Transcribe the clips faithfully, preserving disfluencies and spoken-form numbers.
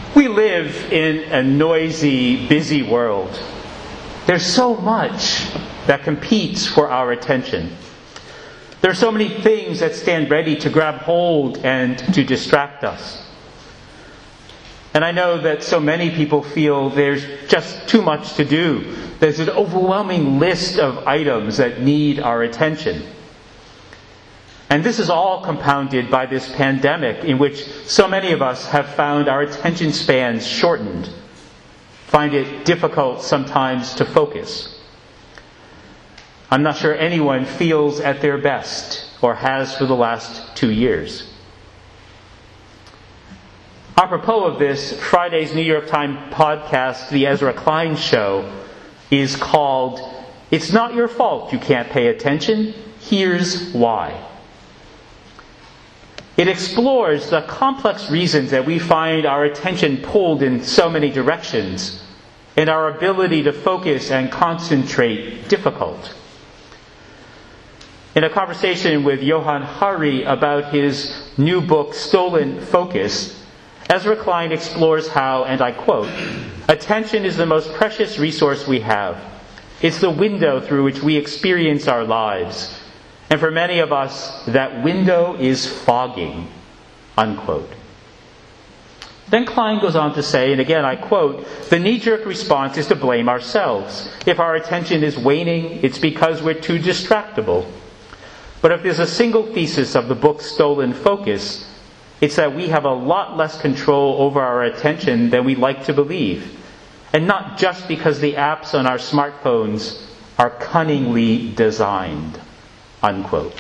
We live in a noisy, busy world. There's so much that competes for our attention. There are so many things that stand ready to grab hold and to distract us. And I know that so many people feel there's just too much to do. There's an overwhelming list of items that need our attention. And this is all compounded by this pandemic in which so many of us have found our attention spans shortened, find it difficult sometimes to focus. I'm not sure anyone feels at their best or has for the last two years. Apropos of this, Friday's New York Times podcast, The Ezra Klein Show, is called, "It's Not Your Fault You Can't Pay Attention. Here's Why." It explores the complex reasons that we find our attention pulled in so many directions and our ability to focus and concentrate difficult. In a conversation with Johann Hari about his new book, Stolen Focus, Ezra Klein explores how, and I quote, "Attention is the most precious resource we have. It's the window through which we experience our lives. And for many of us, that window is fogging," unquote. Then Klein goes on to say, and again I quote, "The knee-jerk response is to blame ourselves. If our attention is waning, it's because we're too distractible. But if there's a single thesis of the book Stolen Focus, it's that we have a lot less control over our attention than we like to believe. And not just because the apps on our smartphones are cunningly designed," unquote.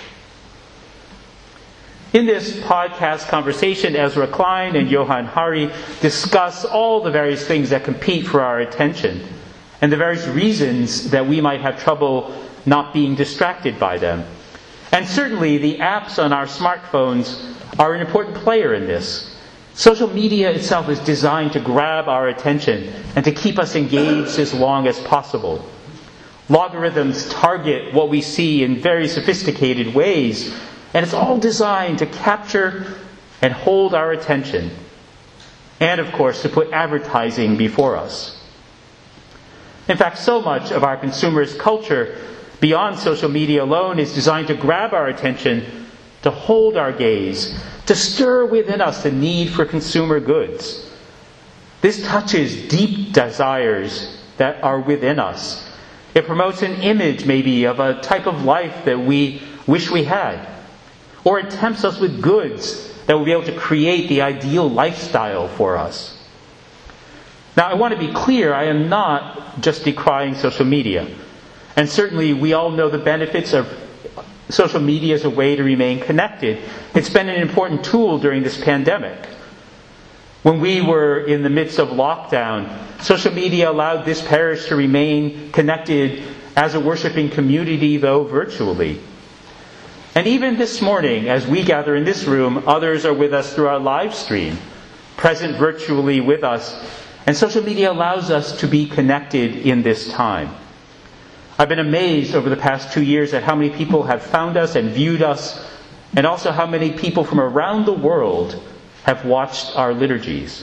In this podcast conversation, Ezra Klein and Johann Hari discuss all the various things that compete for our attention and the various reasons that we might have trouble not being distracted by them. And certainly the apps on our smartphones are an important player in this. Social media itself is designed to grab our attention and to keep us engaged as long as possible. Logarithms target what we see in very sophisticated ways, and it's all designed to capture and hold our attention, and of course to put advertising before us. In fact, so much of our consumerist culture, beyond social media alone, is designed to grab our attention, to hold our gaze, to stir within us the need for consumer goods. This touches deep desires that are within us. It promotes an image, maybe, of a type of life that we wish we had. Or it tempts us with goods that will be able to create the ideal lifestyle for us. Now, I want to be clear, I am not just decrying social media. And certainly we all know the benefits of social media as a way to remain connected. It's been an important tool during this pandemic. When we were in the midst of lockdown, social media allowed this parish to remain connected as a worshiping community, though virtually. And even this morning, as we gather in this room, others are with us through our live stream, present virtually with us. And social media allows us to be connected in this time. I've been amazed over the past two years at how many people have found us and viewed us, and also how many people from around the world have watched our liturgies.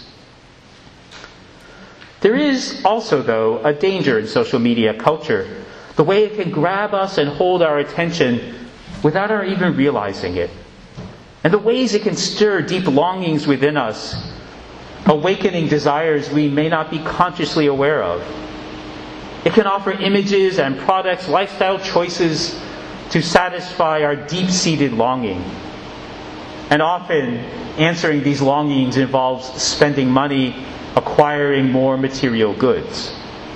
There is also, though, a danger in social media culture. The way it can grab us and hold our attention without our even realizing it. And the ways it can stir deep longings within us, awakening desires we may not be consciously aware of. It can offer images and products, lifestyle choices to satisfy our deep-seated longing. And often, answering these longings involves spending money, acquiring more material goods.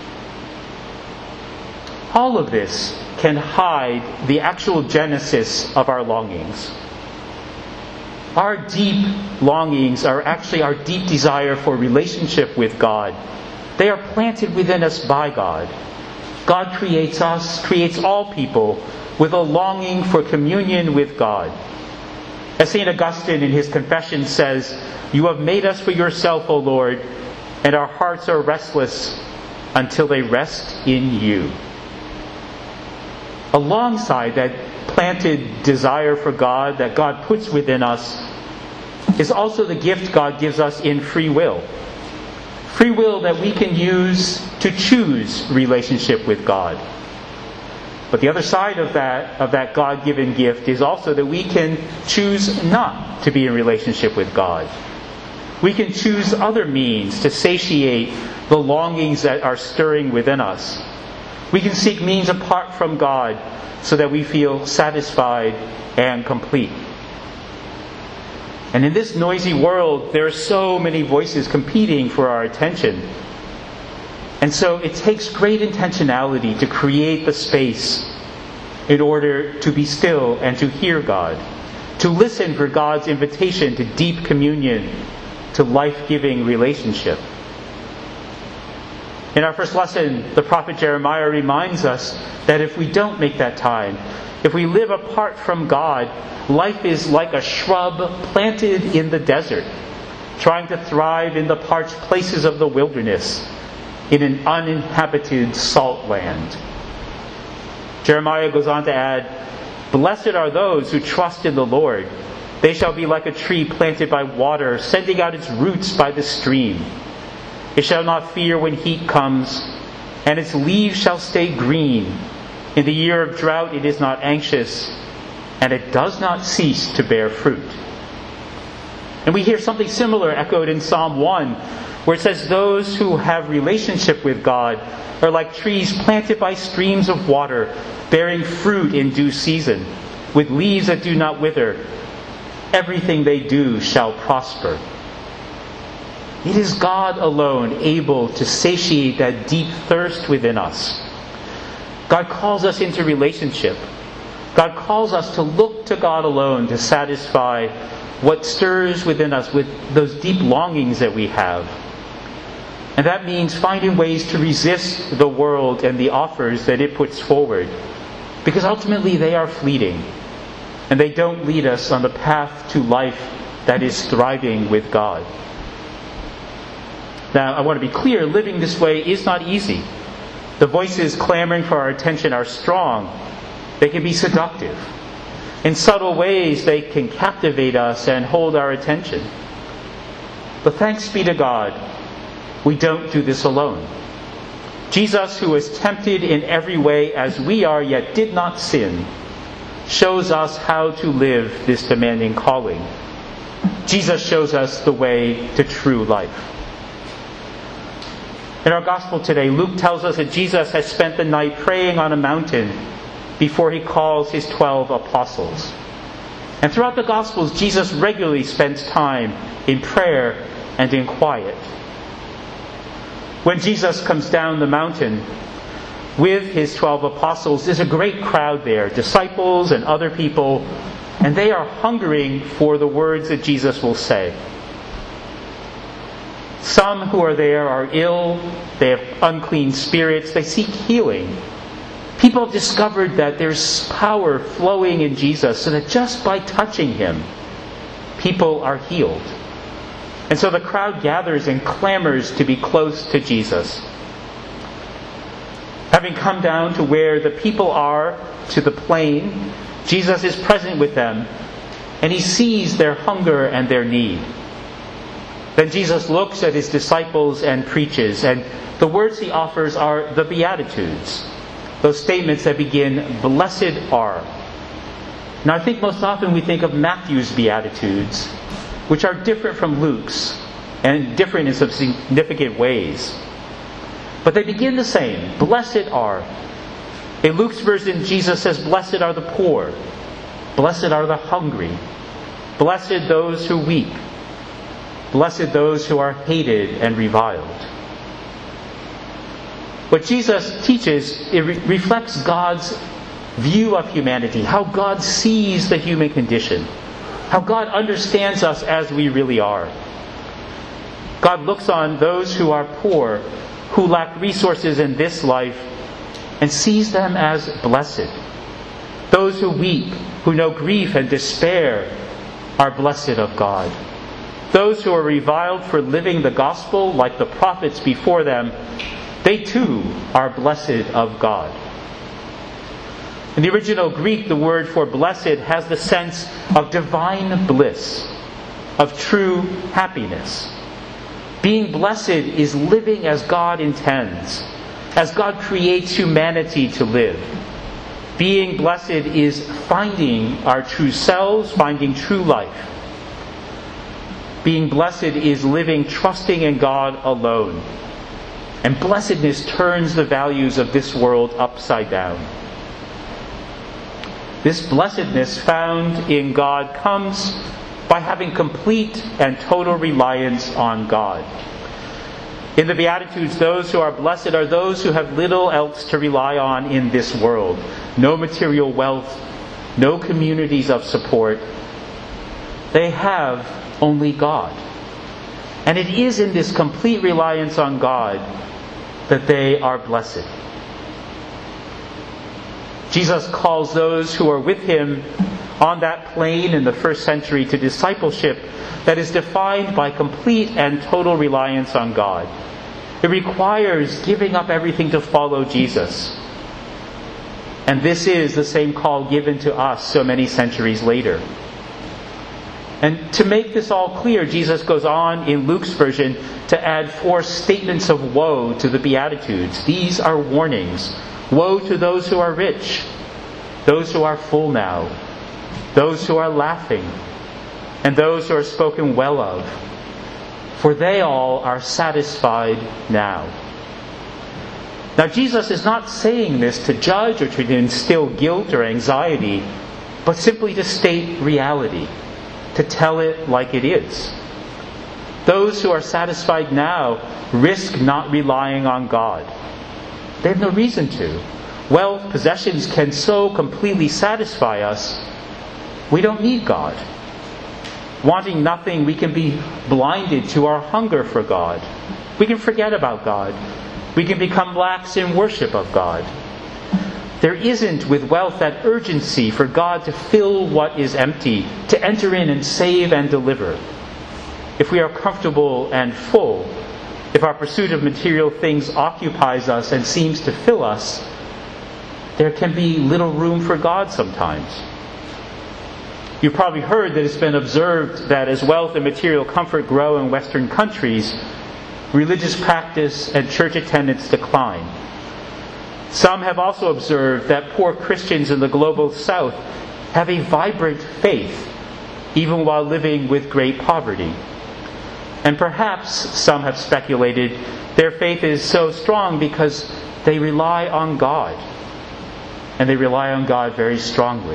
All of this can hide the actual genesis of our longings. Our deep longings are actually our deep desire for relationship with God. They are planted within us by God. God creates us, creates all people, with a longing for communion with God. As Saint Augustine in his Confession says, "You have made us for yourself, O Lord, and our hearts are restless until they rest in you." Alongside that planted desire for God that God puts within us is also the gift God gives us in free will. Free will that we can use to choose relationship with God. But the other side of that, of that God-given gift is also that we can choose not to be in relationship with God. We can choose other means to satiate the longings that are stirring within us. We can seek means apart from God so that we feel satisfied and complete. And in this noisy world, there are so many voices competing for our attention. And so it takes great intentionality to create the space in order to be still and to hear God, to listen for God's invitation to deep communion, to life-giving relationship. In our first lesson, the prophet Jeremiah reminds us that if we don't make that time, if we live apart from God, life is like a shrub planted in the desert, trying to thrive in the parched places of the wilderness, in an uninhabited salt land. Jeremiah goes on to add, "Blessed are those who trust in the Lord. They shall be like a tree planted by water, sending out its roots by the stream. It shall not fear when heat comes, and its leaves shall stay green. In the year of drought it is not anxious, and it does not cease to bear fruit." And we hear something similar echoed in Psalm one, where it says, "Those who have relationship with God are like trees planted by streams of water, bearing fruit in due season, with leaves that do not wither. Everything they do shall prosper." It is God alone able to satiate that deep thirst within us. God calls us into relationship. God calls us to look to God alone to satisfy what stirs within us with those deep longings that we have. And that means finding ways to resist the world and the offers that it puts forward. Because ultimately they are fleeting. And they don't lead us on the path to life that is thriving with God. Now, I want to be clear, living this way is not easy. The voices clamoring for our attention are strong. They can be seductive. In subtle ways, they can captivate us and hold our attention. But thanks be to God, we don't do this alone. Jesus, who was tempted in every way as we are, yet did not sin, shows us how to live this demanding calling. Jesus shows us the way to true life. In our gospel today, Luke tells us that Jesus has spent the night praying on a mountain before he calls his twelve apostles. And throughout the Gospels, Jesus regularly spends time in prayer and in quiet. When Jesus comes down the mountain with his twelve apostles, there's a great crowd there, disciples and other people, and they are hungering for the words that Jesus will say. Some who are there are ill, they have unclean spirits, they seek healing. People have discovered that there's power flowing in Jesus, so that just by touching him, people are healed. And so the crowd gathers and clamors to be close to Jesus. Having come down to where the people are, to the plain, Jesus is present with them, and he sees their hunger and their need. Then Jesus looks at his disciples and preaches, and the words he offers are the Beatitudes, those statements that begin, "Blessed are." Now I think most often we think of Matthew's Beatitudes, which are different from Luke's, and different in some significant ways. But they begin the same, "Blessed are." In Luke's version, Jesus says, "Blessed are the poor. Blessed are the hungry. Blessed those who weep. Blessed those who are hated and reviled." What Jesus teaches, it re- reflects God's view of humanity, how God sees the human condition, how God understands us as we really are. God looks on those who are poor, who lack resources in this life, and sees them as blessed. Those who weep, who know grief and despair, are blessed of God. Those who are reviled for living the gospel like the prophets before them, they too are blessed of God. In the original Greek, the word for blessed has the sense of divine bliss, of true happiness. Being blessed is living as God intends, as God creates humanity to live. Being blessed is finding our true selves, finding true life. Being blessed is living trusting in God alone. And blessedness turns the values of this world upside down. This blessedness found in God comes by having complete and total reliance on God. In the Beatitudes, those who are blessed are those who have little else to rely on in this world. No material wealth, no communities of support. They have only God. And it is in this complete reliance on God that they are blessed. Jesus calls those who are with him on that plane in the first century to discipleship that is defined by complete and total reliance on God. It requires giving up everything to follow Jesus. And this is the same call given to us so many centuries later. And to make this all clear, Jesus goes on in Luke's version to add four statements of woe to the Beatitudes. These are warnings. Woe to those who are rich, those who are full now, those who are laughing, and those who are spoken well of. For they all are satisfied now. Now Jesus is not saying this to judge or to instill guilt or anxiety, but simply to state reality, to tell it like it is. Those who are satisfied now risk not relying on God. They have no reason to. Wealth, possessions can so completely satisfy us, we don't need God. Wanting nothing, we can be blinded to our hunger for God. We can forget about God. We can become lax in worship of God. There isn't with wealth that urgency for God to fill what is empty, to enter in and save and deliver. If we are comfortable and full, if our pursuit of material things occupies us and seems to fill us, there can be little room for God sometimes. You've probably heard that it's been observed that as wealth and material comfort grow in Western countries, religious practice and church attendance decline. Some have also observed that poor Christians in the global South have a vibrant faith, even while living with great poverty. And perhaps, some have speculated, their faith is so strong because they rely on God. And they rely on God very strongly.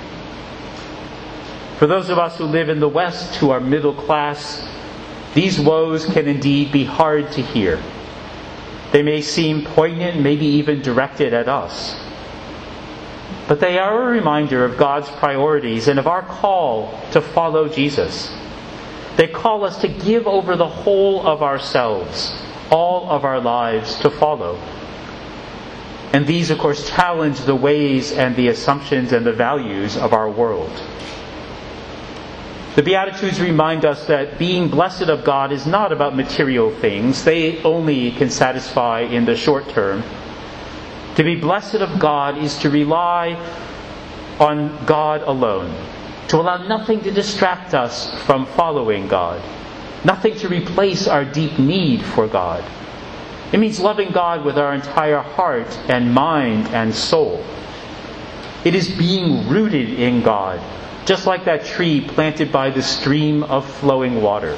For those of us who live in the West, who are middle class, these woes can indeed be hard to hear. They may seem poignant, maybe even directed at us. But they are a reminder of God's priorities and of our call to follow Jesus. They call us to give over the whole of ourselves, all of our lives, to follow. And these, of course, challenge the ways and the assumptions and the values of our world. The Beatitudes remind us that being blessed of God is not about material things. They only can satisfy in the short term. To be blessed of God is to rely on God alone. To allow nothing to distract us from following God. Nothing to replace our deep need for God. It means loving God with our entire heart and mind and soul. It is being rooted in God, just like that tree planted by the stream of flowing water.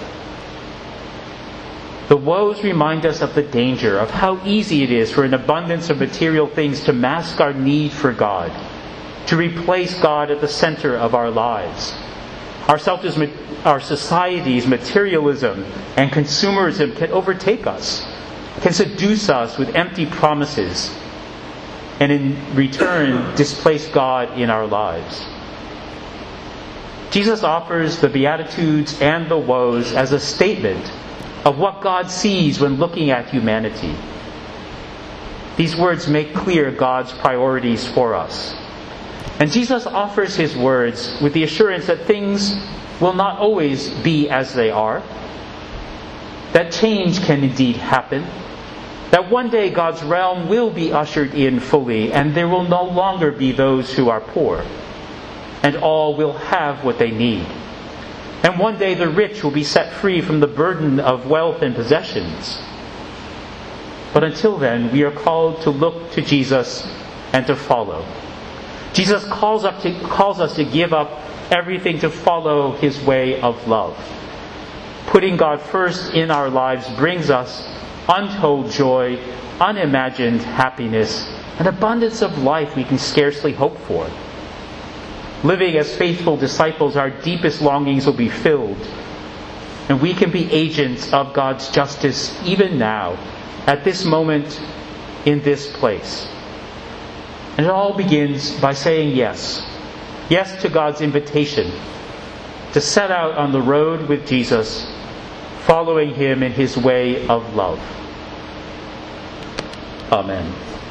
The woes remind us of the danger, of how easy it is for an abundance of material things to mask our need for God, to replace God at the center of our lives. Our, self- our society's materialism and consumerism can overtake us, can seduce us with empty promises, and in return displace God in our lives. Jesus offers the Beatitudes and the woes as a statement of what God sees when looking at humanity. These words make clear God's priorities for us. And Jesus offers his words with the assurance that things will not always be as they are, that change can indeed happen, that one day God's realm will be ushered in fully, and there will no longer be those who are poor, and all will have what they need. And one day the rich will be set free from the burden of wealth and possessions. But until then, we are called to look to Jesus and to follow. Jesus calls, up to, calls us to give up everything to follow His way of love. Putting God first in our lives brings us untold joy, unimagined happiness, an abundance of life we can scarcely hope for. Living as faithful disciples, our deepest longings will be filled, and we can be agents of God's justice even now, at this moment, in this place. And it all begins by saying yes. Yes to God's invitation to set out on the road with Jesus, following Him in His way of love. Amen.